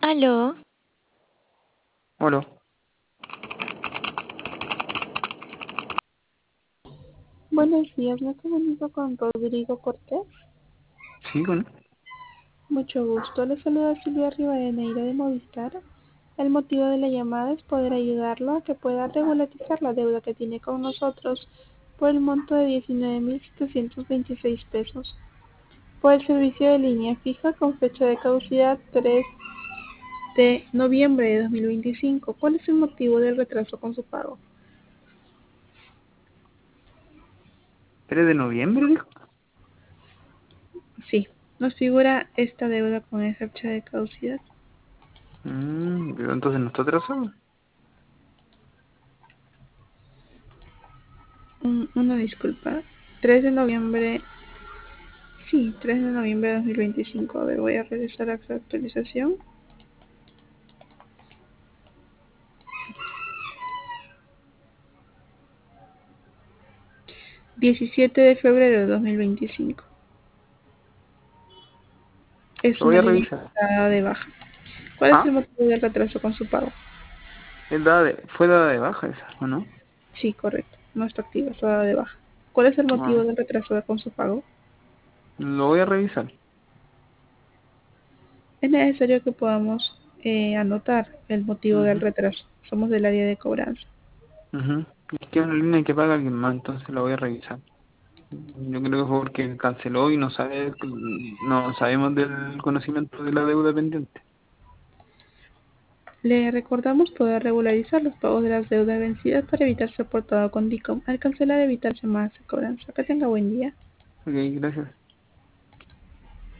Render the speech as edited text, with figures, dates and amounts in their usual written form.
Aló, Hola, Buenos días, me comunico con Rodrigo Cortés. sí, con Mucho gusto, le saluda Silvia Rivadeneira de Movistar. El motivo de la llamada es poder ayudarlo a que pueda regularizar la deuda que tiene con nosotros por el monto de 19.726 pesos por el servicio de línea fija con fecha de caducidad 3 de noviembre de 2025. ¿Cuál es el motivo del retraso con su pago? 3 de noviembre, dijo. Sí, nos figura esta deuda con esa fecha de caducidad. Pero entonces no está atrasado. Una disculpa. 3 de noviembre. Sí, 3 de noviembre de 2025. A ver, voy a regresar a esa actualización. Diecisiete de febrero de 2025. Es Lo voy una a línea revisar. dada de baja. ¿Cuál es el Ah, motivo del retraso con su pago? fue dada de baja esa, ¿o no? Sí, correcto. No está activa, está dada de baja. ¿Cuál es el motivo Ah, del retraso con su pago? lo voy a revisar. Es necesario que podamos anotar el motivo del Ujú, retraso. Somos del área de cobranza. ujú. Es que es una línea que paga alguien más, entonces lo voy a revisar. Yo creo que fue porque canceló y no sabemos del conocimiento de la deuda pendiente. Le recordamos poder regularizar los pagos de las deudas vencidas para evitar ser portado con DICOM. Al cancelar, evitar llamadas de cobranza. Que tenga buen día. Ok, gracias.